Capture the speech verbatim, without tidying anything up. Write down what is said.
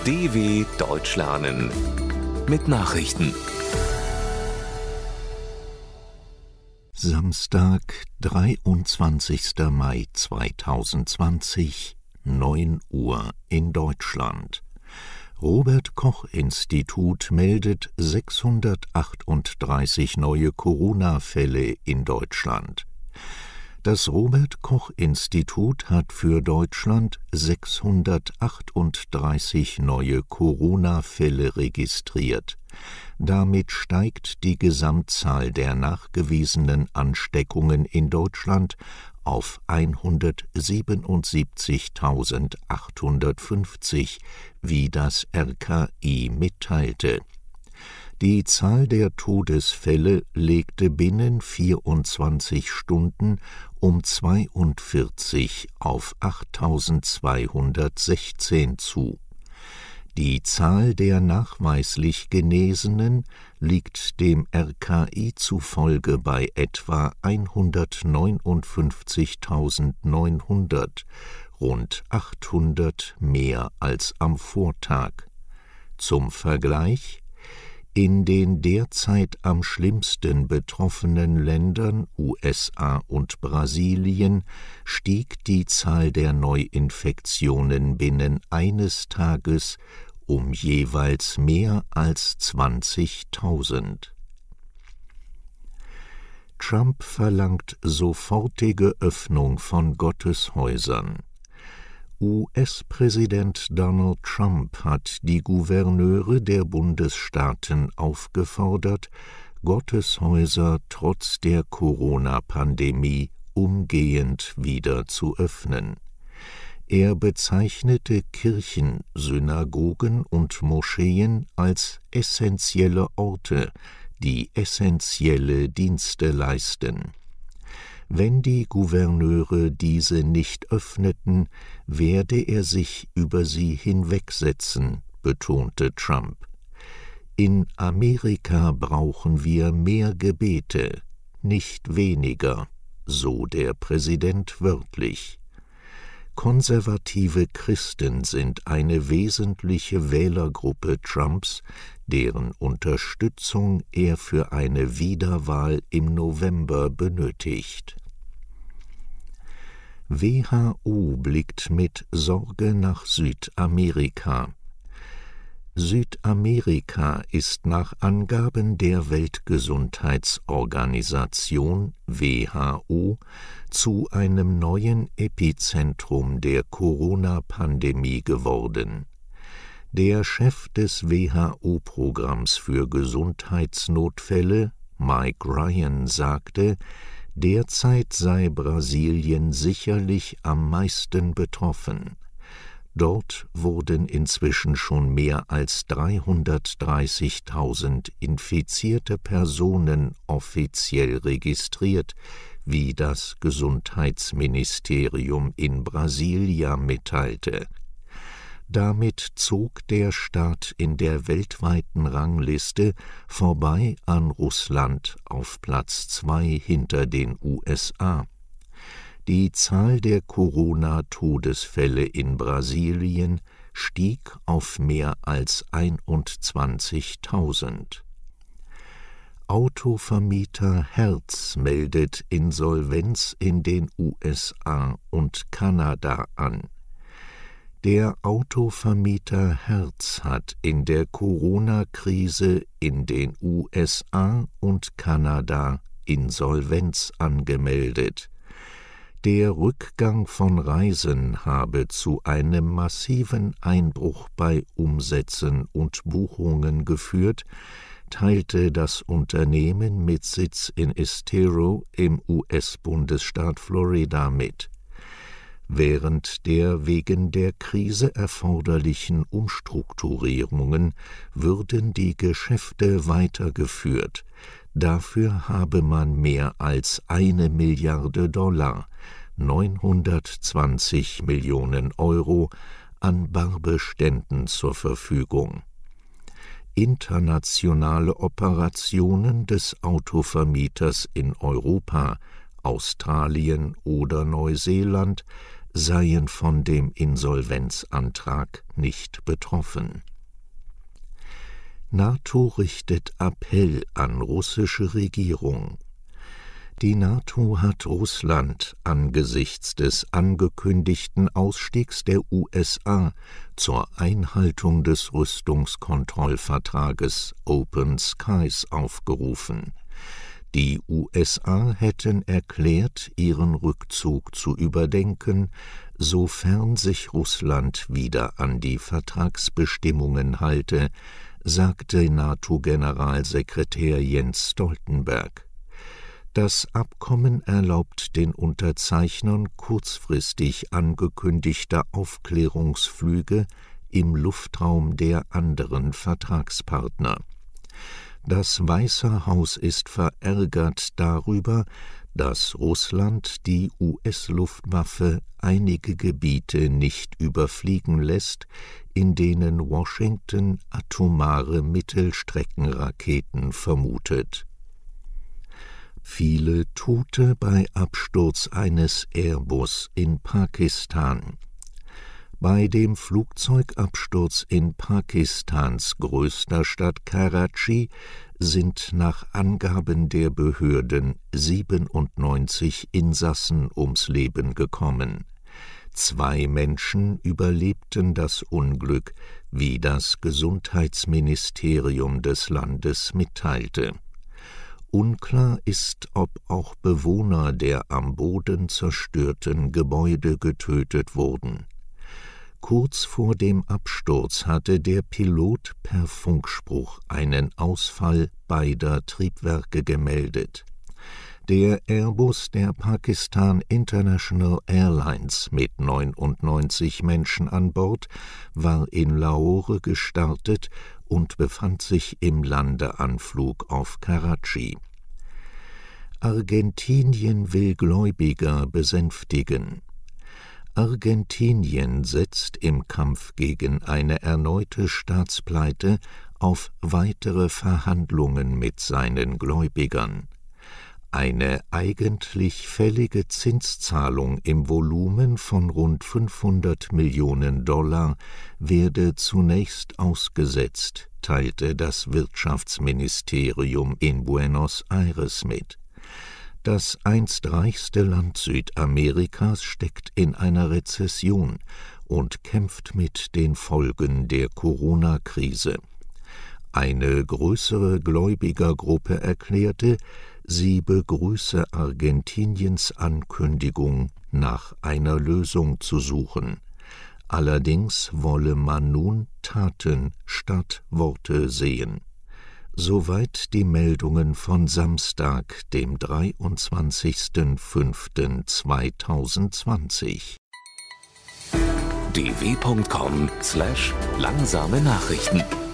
D W Deutsch lernen mit Nachrichten. Samstag, dreiundzwanzigster Mai zweitausendzwanzig, neun Uhr in Deutschland. Robert-Koch-Institut meldet sechshundertachtunddreißig neue Corona-Fälle in Deutschland. Das Robert-Koch-Institut hat für Deutschland sechshundertachtunddreißig neue Corona-Fälle registriert. Damit steigt die Gesamtzahl der nachgewiesenen Ansteckungen in Deutschland auf hundertsiebenundsiebzigtausendachthundertfünfzig, wie das R K I mitteilte. Die Zahl der Todesfälle legte binnen vierundzwanzig Stunden um zweiundvierzig auf achttausendzweihundertsechzehn zu. Die Zahl der nachweislich Genesenen liegt dem R K I zufolge bei etwa hundertneunundfünfzigtausendneunhundert, rund achthundert mehr als am Vortag. Zum Vergleich: In den derzeit am schlimmsten betroffenen Ländern U S A und Brasilien stieg die Zahl der Neuinfektionen binnen eines Tages um jeweils mehr als zwanzigtausend. Trump verlangt sofortige Öffnung von Gotteshäusern. U S-Präsident Donald Trump hat die Gouverneure der Bundesstaaten aufgefordert, Gotteshäuser trotz der Corona-Pandemie umgehend wieder zu öffnen. Er bezeichnete Kirchen, Synagogen und Moscheen als essentielle Orte, die essentielle Dienste leisten. Wenn die Gouverneure diese nicht öffneten, werde er sich über sie hinwegsetzen, betonte Trump. In Amerika brauchen wir mehr Gebete, nicht weniger, so der Präsident wörtlich. Konservative Christen sind eine wesentliche Wählergruppe Trumps, deren Unterstützung er für eine Wiederwahl im November benötigt. W H O blickt mit Sorge nach Südamerika. Südamerika ist nach Angaben der Weltgesundheitsorganisation W H O zu einem neuen Epizentrum der Corona-Pandemie geworden. Der Chef des W H O-Programms für Gesundheitsnotfälle, Mike Ryan, sagte, derzeit sei Brasilien sicherlich am meisten betroffen. Dort wurden inzwischen schon mehr als dreihundertdreißigtausend infizierte Personen offiziell registriert, wie das Gesundheitsministerium in Brasilia mitteilte. Damit zog der Staat in der weltweiten Rangliste vorbei an Russland auf Platz zwei hinter den U S A. Die Zahl der Corona-Todesfälle in Brasilien stieg auf mehr als einundzwanzigtausend. Autovermieter Hertz meldet Insolvenz in den U S A und Kanada an. Der Autovermieter Hertz hat in der Corona-Krise in den U S A und Kanada Insolvenz angemeldet. Der Rückgang von Reisen habe zu einem massiven Einbruch bei Umsätzen und Buchungen geführt, teilte das Unternehmen mit Sitz in Estero im U S-Bundesstaat Florida mit. Während der wegen der Krise erforderlichen Umstrukturierungen würden die Geschäfte weitergeführt. Dafür habe man mehr als eine Milliarde Dollar, neunhundertzwanzig Millionen Euro, an Barbeständen zur Verfügung. Internationale Operationen des Autovermieters in Europa, Australien oder Neuseeland seien von dem Insolvenzantrag nicht betroffen. NATO richtet Appell an russische Regierung. Die NATO hat Russland angesichts des angekündigten Ausstiegs der U S A zur Einhaltung des Rüstungskontrollvertrages Open Skies aufgerufen. Die U S A hätten erklärt, ihren Rückzug zu überdenken, sofern sich Russland wieder an die Vertragsbestimmungen halte, sagte NATO-Generalsekretär Jens Stoltenberg. Das Abkommen erlaubt den Unterzeichnern kurzfristig angekündigter Aufklärungsflüge im Luftraum der anderen Vertragspartner. Das Weiße Haus ist verärgert darüber, dass Russland die U S-Luftwaffe einige Gebiete nicht überfliegen lässt, in denen Washington atomare Mittelstreckenraketen vermutet. Viele Tote bei Absturz eines Airbus in Pakistan. Bei dem Flugzeugabsturz in Pakistans größter Stadt Karachi sind nach Angaben der Behörden siebenundneunzig Insassen ums Leben gekommen. Zwei Menschen überlebten das Unglück, wie das Gesundheitsministerium des Landes mitteilte. Unklar ist, ob auch Bewohner der am Boden zerstörten Gebäude getötet wurden. Kurz vor dem Absturz hatte der Pilot per Funkspruch einen Ausfall beider Triebwerke gemeldet. Der Airbus der Pakistan International Airlines mit neunundneunzig Menschen an Bord war in Lahore gestartet und befand sich im Landeanflug auf Karachi. Argentinien will Gläubiger besänftigen. Argentinien setzt im Kampf gegen eine erneute Staatspleite auf weitere Verhandlungen mit seinen Gläubigern. Eine eigentlich fällige Zinszahlung im Volumen von rund fünfhundert Millionen Dollar werde zunächst ausgesetzt, teilte das Wirtschaftsministerium in Buenos Aires mit. Das einst reichste Land Südamerikas steckt in einer Rezession und kämpft mit den Folgen der Corona-Krise. Eine größere Gläubigergruppe erklärte, sie begrüße Argentiniens Ankündigung, nach einer Lösung zu suchen. Allerdings wolle man nun Taten statt Worte sehen. Soweit die Meldungen von Samstag, dem dreiundzwanzigsten fünften zweitausendzwanzig. d w punkt com slash langsame Nachrichten